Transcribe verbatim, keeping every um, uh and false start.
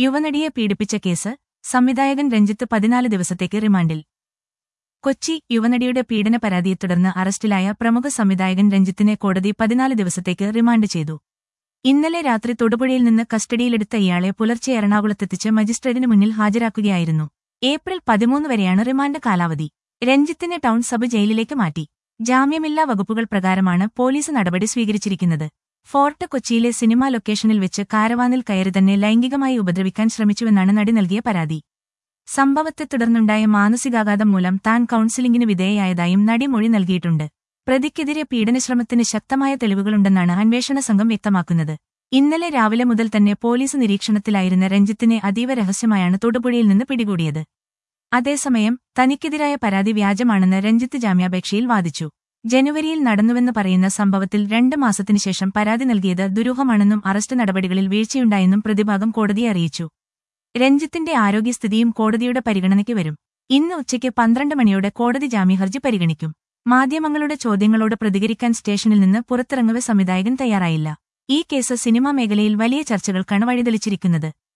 യുവനടിയെ പീഡിപ്പിച്ച കേസ് സംവിധായകൻ രഞ്ജിത്ത് പതിനാല് ദിവസത്തേക്ക് റിമാൻഡിൽ. കൊച്ചി യുവനടിയുടെ പീഡന പരാതിയെ തുടർന്ന് അറസ്റ്റിലായ പ്രമുഖ സംവിധായകൻ രഞ്ജിത്തിനെ കോടതി പതിനാല് ദിവസത്തേക്ക് റിമാൻഡ് ചെയ്തു. ഇന്നലെ രാത്രി തൊടുപുഴയിൽ നിന്ന് കസ്റ്റഡിയിലെടുത്ത ഇയാളെ പുലർച്ചെ എറണാകുളത്തെത്തിച്ച് മജിസ്ട്രേറ്റിന് മുന്നിൽ ഹാജരാക്കുകയായിരുന്നു. ഏപ്രിൽ പതിമൂന്ന് വരെയാണ് റിമാൻഡ് കാലാവധി. രഞ്ജിത്തിനെ ടൗൺ സബ് ജയിലിലേക്ക് മാറ്റി. ജാമ്യമില്ലാ വകുപ്പുകൾ പ്രകാരമാണ് പോലീസ് നടപടി സ്വീകരിച്ചിരിക്കുന്നത്. ഫോർട്ട് കൊച്ചിയിലെ സിനിമാ ലൊക്കേഷനിൽ വെച്ച് കാരവാനിൽ കയറി തന്നെ ലൈംഗികമായി ഉപദ്രവിക്കാൻ ശ്രമിച്ചുവെന്നാണ് നടി നൽകിയ പരാതി. സംഭവത്തെ തുടർന്നുണ്ടായ മാനസികാഘാതം മൂലം താൻ കൗൺസിലിംഗിന് വിധേയയായതായും നടി മൊഴി നൽകിയിട്ടുണ്ട്. പ്രതിക്കെതിരെ പീഡനശ്രമത്തിന് ശക്തമായ തെളിവുകളുണ്ടെന്നാണ് അന്വേഷണ സംഘം വ്യക്തമാക്കുന്നത്. ഇന്നലെ രാവിലെ മുതൽ തന്നെ പോലീസ് നിരീക്ഷണത്തിലായിരുന്ന രഞ്ജിത്തിനെ അതീവ രഹസ്യമായാണ് തൊടുപുഴയിൽ നിന്ന് പിടികൂടിയത്. അതേസമയം തനിക്കെതിരായ പരാതി വ്യാജമാണെന്ന് രഞ്ജിത്ത് ജാമ്യാപേക്ഷയിൽ വാദിച്ചു. ജനുവരിയിൽ നടന്നുവെന്ന് പറയുന്ന സംഭവത്തിൽ രണ്ട് മാസത്തിനുശേഷം പരാതി നൽകിയത് ദുരൂഹമാണെന്നും അറസ്റ്റ് നടപടികളിൽ വീഴ്ചയുണ്ടായെന്നും പ്രതിഭാഗം കോടതിയെ അറിയിച്ചു. രഞ്ജിത്തിന്റെ ആരോഗ്യസ്ഥിതിയും കോടതിയുടെ പരിഗണനയ്ക്ക് വരും. ഇന്ന് ഉച്ചയ്ക്ക് പന്ത്രണ്ട് മണിയോടെ കോടതി ജാമ്യഹർജി പരിഗണിക്കും. മാധ്യമങ്ങളുടെ ചോദ്യങ്ങളോട് പ്രതികരിക്കാൻ സ്റ്റേഷനിൽ നിന്ന് പുറത്തിറങ്ങവെ സംവിധായകൻ തയ്യാറായില്ല. ഈ കേസ് സിനിമാ മേഖലയിൽ വലിയ ചർച്ചകൾക്കാണ് വഴിതെളിച്ചിരിക്കുന്നത്.